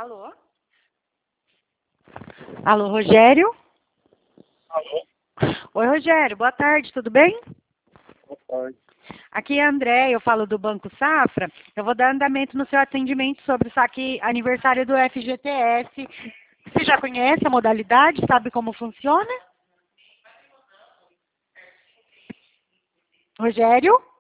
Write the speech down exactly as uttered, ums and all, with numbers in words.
Alô? Alô, Rogério? Alô? Oi, Rogério, boa tarde, tudo bem? Boa tarde. Aqui é a André, eu falo do Banco Safra. Eu vou dar andamento no seu atendimento sobre o saque aniversário do F G T S. Você já conhece a modalidade? Sabe como funciona? Rogério?